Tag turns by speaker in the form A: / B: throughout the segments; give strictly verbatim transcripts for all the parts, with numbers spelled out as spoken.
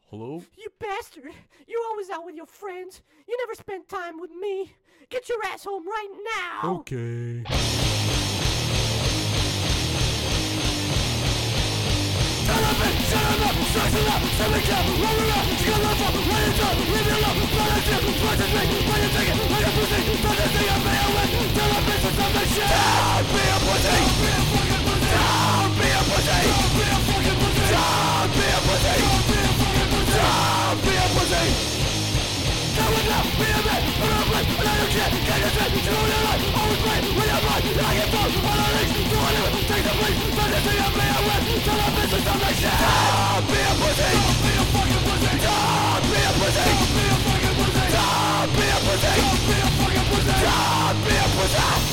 A: Hello?
B: You bastard! You're always out with your friends. You never spend time with me. Get your ass home right now!
A: Okay.
C: Shut up and shut him up, strikes him up, send me down, roll it up, skill up, let it down, leave me alone, blood and shit, blood and drink, blood and take it, like a pussy, blood and thing I'm made with, tell a bitch to stop that shit. Don't be a pussy! Don't be a pussy! Don't be a fucking pussy! Don't be a pussy! Don't be a fucking pussy! Don't be a pussy! Tell it now, be a man, put on a plate, another shit, get your shit, you know your life, always play, when you're blind, I get fucked, all the legs, do whatever, take the place, blood and thing I'm made with, tell a bitch to stop that shit. Don't be a pussy! Don't be a fucking pussy! Don't be a pussy! Don't be a fucking pussy! Don't be a pussy! Don't be a fucking pussy! Don't be a pussy!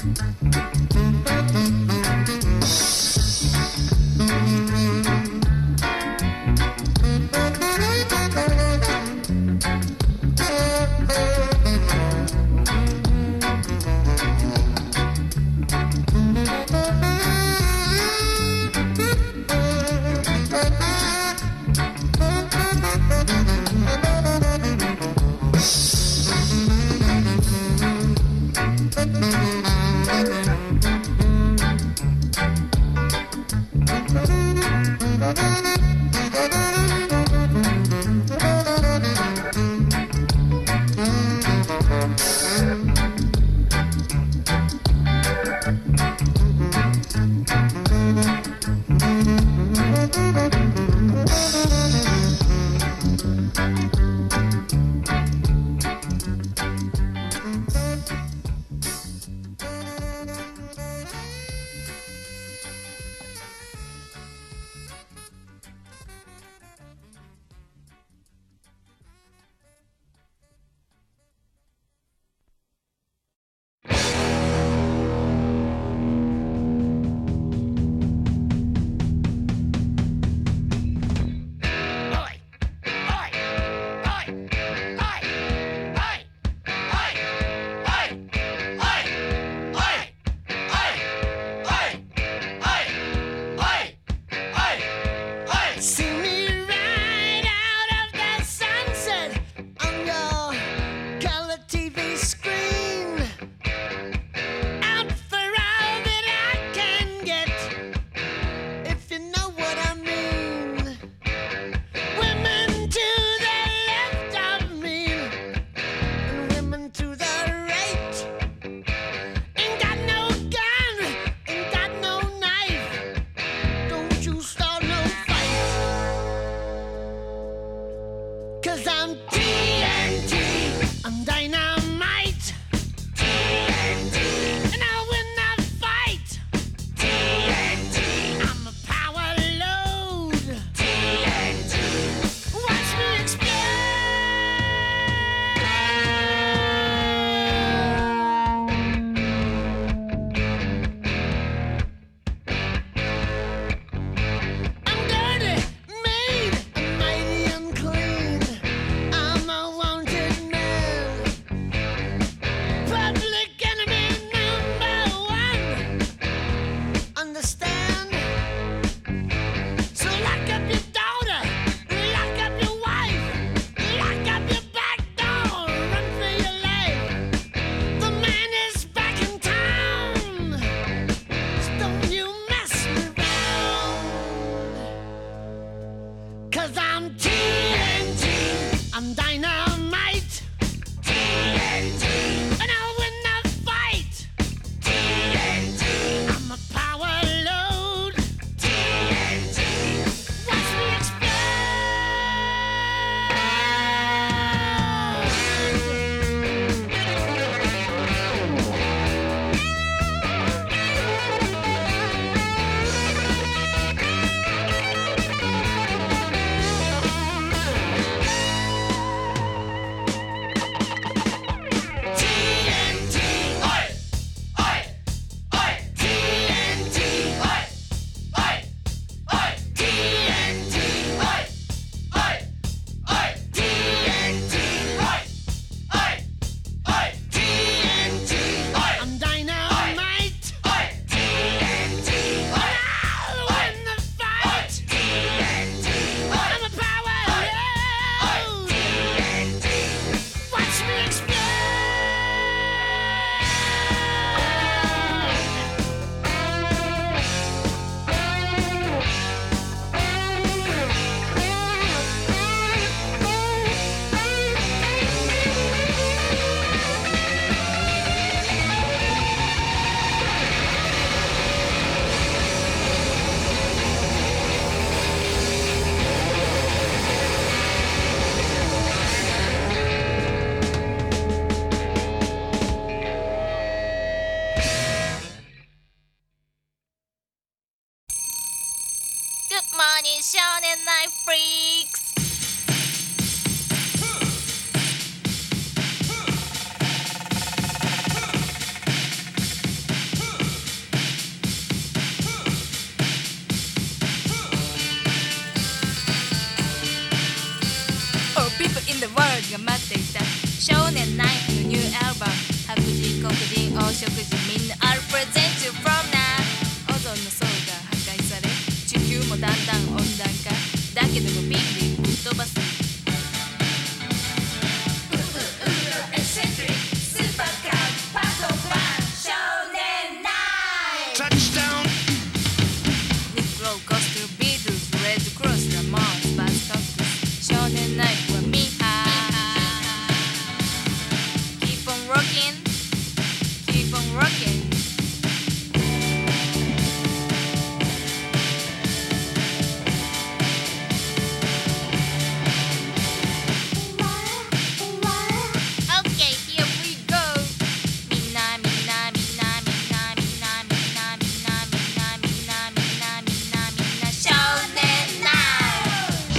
A: Shonen Night Freaks. represent you from now オゾンの層が破壊され地球もだんだん温暖化だけどもビンビンぶっ飛ばす
C: Touchdown!
A: Nick Lowe goes to Beatles Red Cross Ramones Buzz Cocks 少年ナイフはミーハー Keep on rocking Keep on rocking Okay, here we go みんなみんなみんなみんなみんなみんなみんなみんなみんなみんなみんなみんな少年ナイ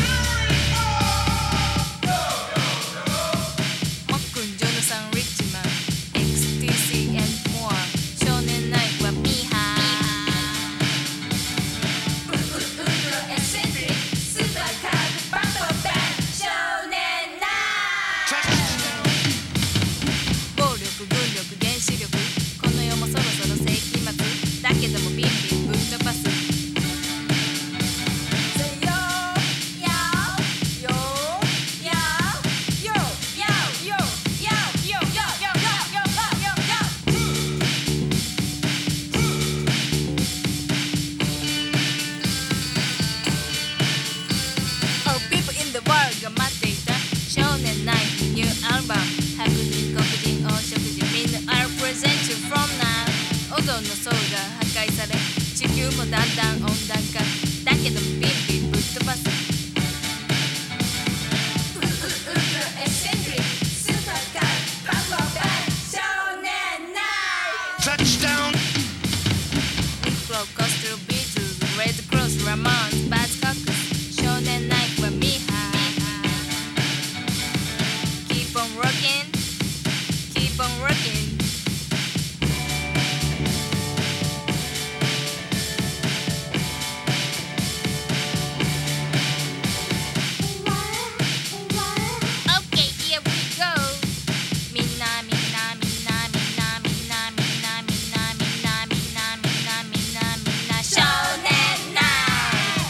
A: フもっくんジョナサン・リッチマン エックスティーシー and more 少年ナイフはミーハーエセントリックスーパーカーバンドバン少年ナイフ暴力軍力原子力この世もそろそろ世紀末だけどもビンビンぶっ飛ばす Say yo yo yo yo yo yo yo yo yo yo yo yo yo Oh people in the world が待っていた少年ナイフニューアルバム白人黒人黄色人みんな I'll present you from now オゾンの層が破壊され地球もだんだん温暖化だけどもビンビンぶっ飛ばすエセントリックスーパーカーバンバンバン少年ナイフ
C: Touchdown!
A: Nick Lowe goes to Beatles Red Cross Ramones Buzz Cocks 少年ナイフはミーハー Keep on rocking Keep on rocking Okay, here we go みんなみんなみんなみんなみんなみんなみんなみんなみんなみんなみんなみんな少年ナイフ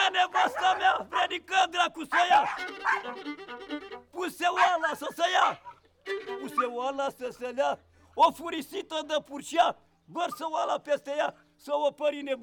D: ia nevasta mea, predică dracu să ia! Puse oala să se ia! Puse oala să se lea, o furisită de purcea, vărsă oala peste ea, să o părine